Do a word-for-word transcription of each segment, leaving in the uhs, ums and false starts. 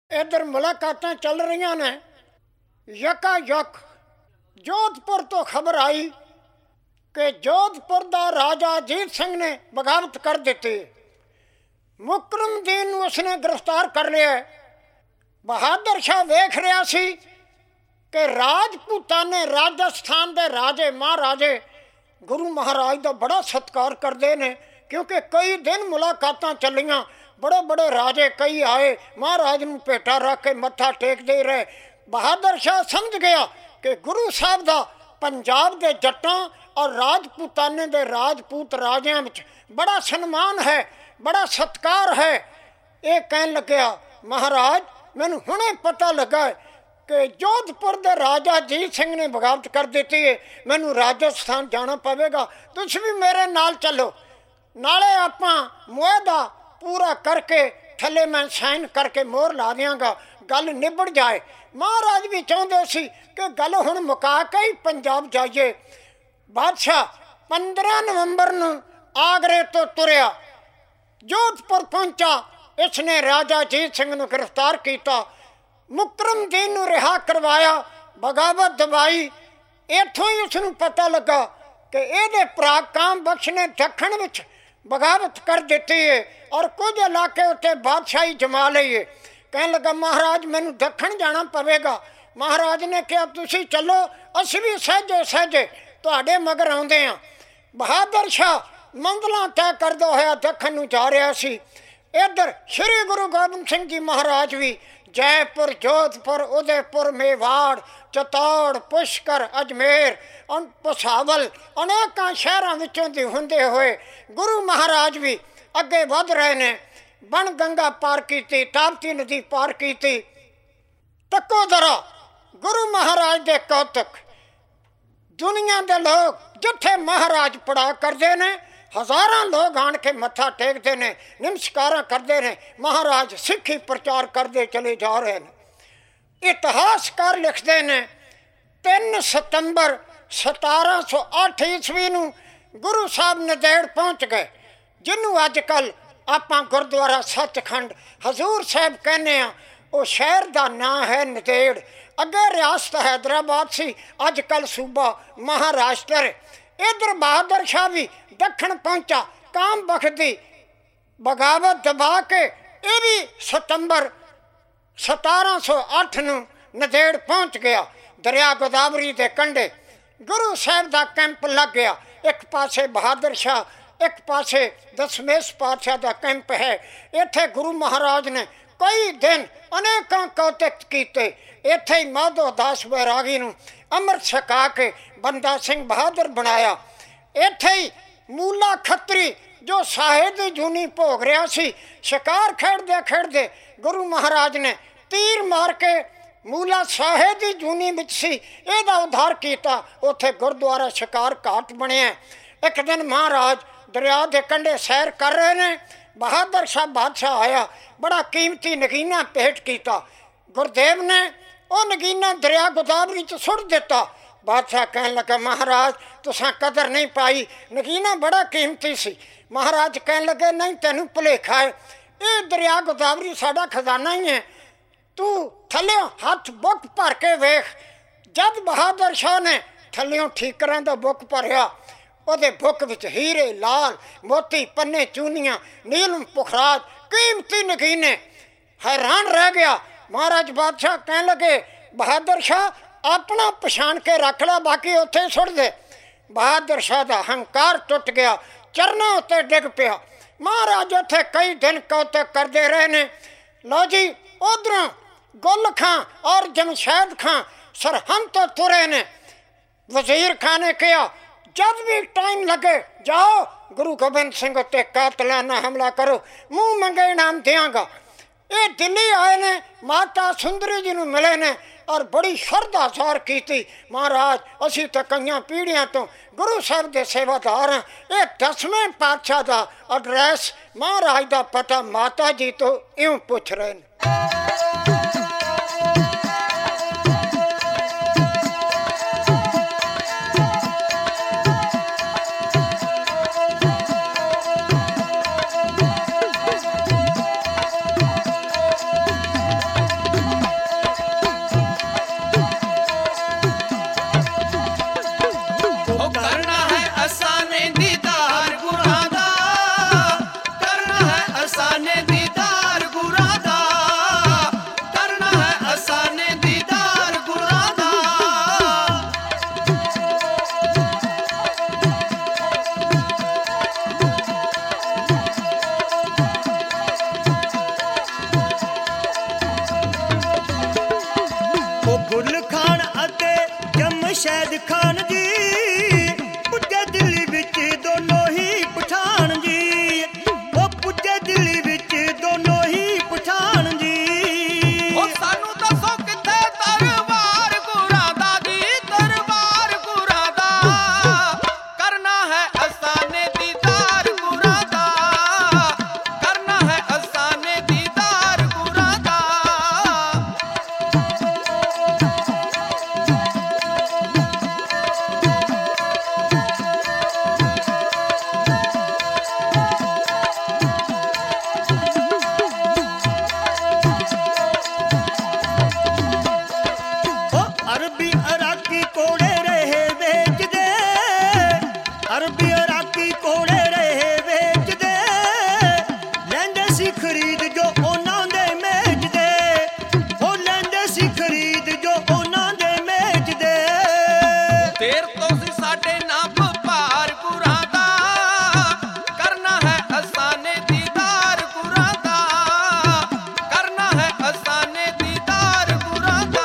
इधर मुलाकातें चल रही ने। यकायक जोधपुर तो खबर आई कि जोधपुर का राजा अजीत सिंह ने बगावत कर दी। मुकरमदीन उसने गिरफ्तार कर लिया। बहादुर शाह वेख रहा सी कि राजपूतां ने राजस्थान के राजे महाराजे गुरु महाराज का बड़ा सत्कार करते हैं, क्योंकि कई दिन मुलाकातां चलियां। बड़े बड़े राजे कई आए, महाराज नूं भेटा रख के मत्था टेकते रहे। बहादुर शाह समझ गया कि गुरु साहब का पंजाब के जट्टां और राजपूताने के राजपूत राजियां विच बड़ा सन्मान है, बड़ा सत्कार है। ये कहन लग्या, महाराज मैनूं हुणे पता लगा है कि जोधपुर के राजा अजीत सिंह ने बगावत कर दी है, मैनूं राजस्थान जाना पवेगा, तुसीं भी मेरे नाल चलो। नाले आपां मुआहदा पूरा करके थले मैं साइन करके मोहर ला दियांगा, गल निबड़ जाए। महाराज भी चाहते सी कि गल हुण मुका के ही पंजाब जाइए। बादशाह पंद्रह नवंबर नूं आगरे तो तुरया, जोधपुर पहुंचा। इसने राजा अजीत सिंह नूं गिरफ्तार किया, मुकरमदीन नूं रिहा करवाया, बगावत दबाई। इत्थों ही उसनूं पता लगा कि इहदे भरा काम बख्श ने दखण विच बगावत कर दी है और कुछ इलाके उत्ते बादशाही जमा ली है। कहने लगा, महाराज मैनूं दखण जाना पवेगा। महाराज ने कहा, तुसीं चलो, असीं भी सहजे सहजे तुहाडे मगर आउंदे हां। बहादुर शाह मंजिलां तय करदा होया दखण नूं जा रहा सी। इधर श्री गुरु गोबिंद सिंह जी महाराज भी जयपुर, जोधपुर, उदयपुर, मेवाड़, चित्तौड़, पुष्कर, अजमेर, भुसावल अनेकों शहरों विचों दी हुंदे हुए गुरु महाराज भी अगे वध रहे ने। बन गंगा पार की, ताप्ती नदी पार की, टकोदरा गुरु महाराज दे कौतक। दुनिया के लोग जिथे महाराज पड़ा करते हैं, हजारां लोग आन के मत्था टेकते हैं, नमस्कार करते हैं। महाराज सिक्खी प्रचार करते चले जा रहे हैं। इतिहासकार लिखते हैं, तीन सितंबर सतारह सौ अठ ईस्वी नूं गुरु साहब नदेड़ पहुँच गए, जिन्हों अजकल आपां गुरुद्वारा सचखंड हजूर साहब कहने। वो शहर का नाम है नदेड़। अगे रियासत हैदराबाद सी, अजकल सूबा महाराष्ट्र। इधर बहादुर शाह भी दखण पहुंचा, काम बख्ती बगावत दबा के ये भी सितंबर सतारह सौ अठ नूं नदेड़ पहुंच गया। दरिया गोदावरी के कंढे गुरु साहब का कैंप लग गया। एक पासे बहादुर शाह, एक पासे दसमेश पातशाह का कैंप है। इत्थे गुरु महाराज ने कई दिन अनेकों कौतक किए। इत्थे ही माधो दास बैरागी नूं अमृत छका के बंदा सिंह बहादुर बनाया। इत्थे ही मूला खत्री जो साहे दी जूनी भोग रहा सी, शिकार खेडदे खेडदे गुरु महाराज ने तीर मार के मूला साहे दी जूनी विच सी इहदा उद्धार किया। उत्थे गुरुद्वारा शिकार घाट बनिया। एक दिन महाराज दरिया के कंढे सैर कर रहे ने, बहादुर शाह बादशाह आया, बड़ा कीमती नगीना भेंट किया। गुरुदेव ने वह नगीना दरिया गोदावरी च सुट दिता। बादशाह कहन लगा, महाराज तुसां कदर नहीं पाई, नगीना बड़ा कीमती सी। महाराज कहन लगे, नहीं तेनू भुलेखा है, ये दरिया गोदावरी साडा खजाना ही है, तू थल्लियों हथ बुक भर के वेख। जब बहादुर शाह ने थल्लियों ठीकरां दा बुक भरिया, ਉਹਦੇ बुक विच हीरे, लाल मोती, पन्ने, चूनियां, नीलम, पुखराज, कीमती नगीने। हैरान रह गया। महाराज बादशाह कहने लगे, बहादुर शाह अपना पछाण के रख ला, बाकी उत्थे सुट दे। बहादुर शाह का हंकार टुट गया, चरना उत्ते डिग पिया। महाराज उत्थे कई दिन कौतक करते रहे ने। लो जी, उधरों गुल खां और जमशैद खां सरहंद तो तुरे ने। वजीर खां ने कहा, जब भी टाइम लगे जाओ गुरु गोबिंद सिंह उत्ते कातलाना हमला करो, मुँह मंगे इनाम देंगा। ये दिल्ली आए ने, माता सुंदरी जी नूं मिले ने और बड़ी श्रद्धा ज़ाहिर की। महाराज असी तो कई पीढ़ियां तो गुरु साहब के सेवादार हैं। ये दसवें पातशाह का एड्रैस महाराज का पता माता जी तो इं पुछ रहे हैं। ਸ਼ਹਿਦ ਖਾਨ ਜੀ, ਪੁੱਜੇ ਦਿੱਲੀ ਵਿੱਚ ਦੋਨੋਂ ਹੀ ਪਠਾਨ ਜੀ, ਉਹ ਪੁੱਜੇ ਦਿੱਲੀ ਵਿੱਚ ਦੋਨੋਂ ਹੀ ਪਠਾਨ ਜੀ। ਉਹ ਸਾਨੂੰ ਦੱਸੋ ਕਿੱਥੇ ਦਰਬਾਰ ਗੁਰਾਂ ਦਾ ਜੀ, ਦਰਬਾਰ ਗੁਰਾਂ ਦਾ, ਕਰਨਾ ਹੈ ਅਸਾਂ ਨੇ ਦੀਦਾਰ ਗੁਰਾਂ ਦਾ, ਕਰਨਾ ਹੈ ਅਸਾਂ ਨੇ ਦੀਦਾਰ ਗੁਰਾਂ ਦਾ। ਉਹ ਅਰਬੀ ਅਰਾਕੀ ਕੋੜੇ ਰਹੇ ਵੇਚਦੇ, ਅਰਬੀ ਅਰਾਕੀ ਕੋੜੇ ਰਹੇ ਵੇਚਦੇ, ਲੈਂਦੇ ਸੀ ਖਰੀਦ ਜੋ ਉਹਨਾਂ ਦੇ ਮੇਚਦੇ, ਉਹ ਲੈਂਦੇ ਸੀ ਖਰੀਦ ਜੋ ਉਹਨਾਂ ਦੇ ਮੇਚਦੇ। ਤੇਰ ਤੋਂ ਸੀ ਸਾਡੇ ਨਾ ਵਪਾਰ ਗੁਰਾਂ ਦਾ, ਕਰਨਾ ਹੈ ਅਸਾਂ ਨੇ ਦੀਦਾਰ ਗੁਰਾਂ ਦਾ, ਕਰਨਾ ਹੈ ਅਸਾਂ ਨੇ ਦੀਦਾਰ ਗੁਰਾਂ ਦਾ।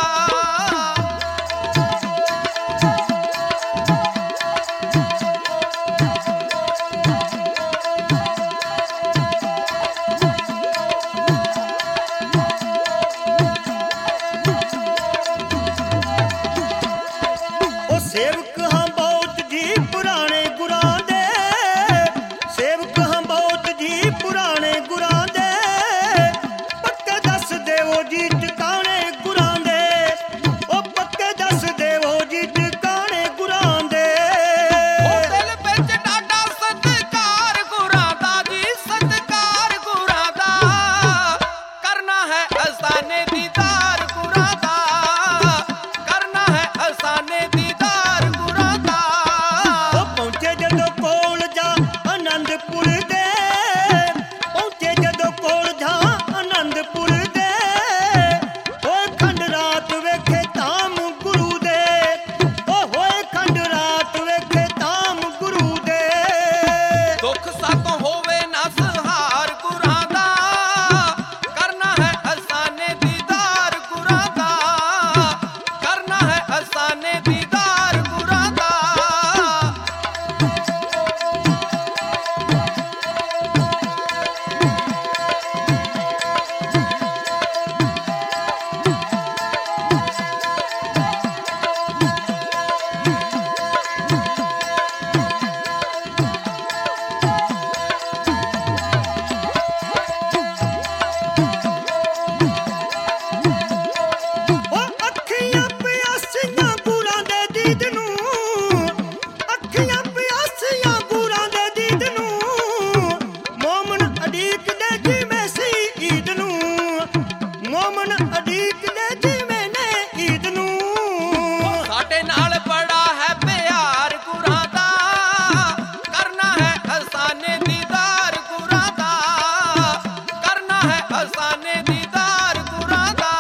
ਉਹ ਸੇਵਕ ਹਾਂ ਬਹੁਤ ਜੀ ਪੁਰਾਣੇ ਗੁਰਾਂ ਦੇ, ਸੇਵਕ ਹਾਂ ਬਹੁਤ ਜੀ ਪੁਰਾਣੇ ਗੁਰਾਂ ਦੇ, ਪੱਕੇ ਦੱਸ ਦੇਵੋ ਜੀ ਟਿਕਾਣੇ ਗੁਰਾਂ ਦੇ, ਉਹ ਪੱਕੇ ਦੱਸ ਦੇਵੋ ਜੀ ਟਿਕਾਣੇ ਗੁਰਾਂ ਦੇ। ਉਹ ਦਿਲ ਵਿੱਚ ਡਾਢਾ ਸਤਿਕਾਰ ਗੁਰਾਂ ਦਾ ਜੀ, ਸਤਿਕਾਰ ਗੁਰਾਂ ਦਾ, ਕਰਨਾ ਹੈ ਅਸਾਂ ਨੇ ਦੀਦਾਰ ਗੁਰਾਂ ਦਾ, ਕਰਨਾ ਹੈ ਅਸਾਂ ਨੇ ਦੀਦਾਰ ਗੁਰਾਂ ਦਾ। ਉਹ ਪਹੁੰਚੇ ਜਦੋਂ ਕੋਲ ਜਾ ਆਨੰਦਪੁਰ ਦੇ, ਪਹੁੰਚੇ ਜਦੋਂ ਕੋਲ ਜਾ ਆਨੰਦਪੁਰ ਦੇ, ਹੋਏ ਖੰਡ ਰਾਤ ਵੇਖੇ ਧਾਮ ਗੁਰੂ ਦੇ, ਉਹ ਹੋਏ ਖੰਡ ਰਾਤ ਵੇਖੇ ਧਾਮ ਗੁਰੂ ਦੇ। ਦੁੱਖ ਸਾਤੋਂ ਹੋਵੇ ਨਾ ਸਹਾਰ ਗੁਰਾਂ ਦਾ, ਕਰਨਾ ਹੈ ਅਸਾਂ ਨੇ ਦੀਦਾਰ ਗੁਰਾਂ ਦਾ, ਕਰਨਾ ਹੈ ਅਸਾਂ ਨੇ ਦੀਦਾਰ ਗੁਰਾਂ ਦਾ। ਉਹ ਅੱਖੀਆਂ ਪਿਆਸੀਆਂ ਗੁਰਾਂ ਦੇ ਦੀਦ ਨੂੰ, ਅੱਖੀਆਂ ਪਿਆਸੀਆਂ ਗੁਰਾਂ ਦੇ ਦੀਦ ਨੂੰ, ਮੋਮਨ ਅਡੀਕਦੇ ਜਿਵੇਂ ਸੀ ਈਦ ਨੂੰ, ਮੋਮਨ ਅਡੀਕਦੇ ਜਿਵੇਂ ਨੇ ਈਦ ਨੂੰ। ਸਾਡੇ ਨਾਲ ਬੜਾ ਹੈ ਪਿਆਰ ਗੁਰਾਂ ਦਾ, ਕਰਨਾ ਹੈ ਅਸਾਂ ਨੇ ਦੀਦਾਰ ਗੁਰਾਂ ਦਾ, ਕਰਨਾ ਹੈ ਅਸਾਂ ਨੇ ਦੀਦਾਰ ਗੁਰਾਂ ਦਾ।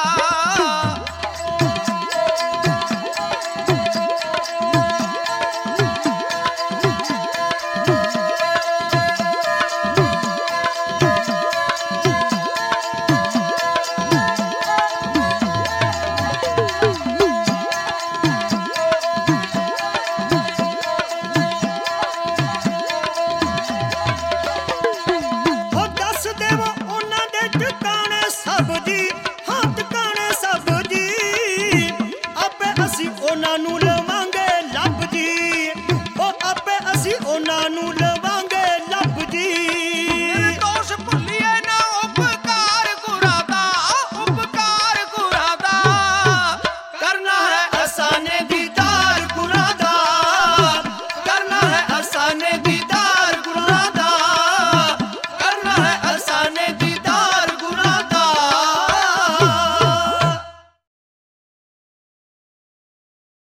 ਉਹ ਦੱਸ ਦੇਵੋ ਉਹਨਾਂ ਦੇ ਟਿਕਾਣੇ ਸਭ ਜੀ, ਹਾਂ ਟਿਕਾਣੇ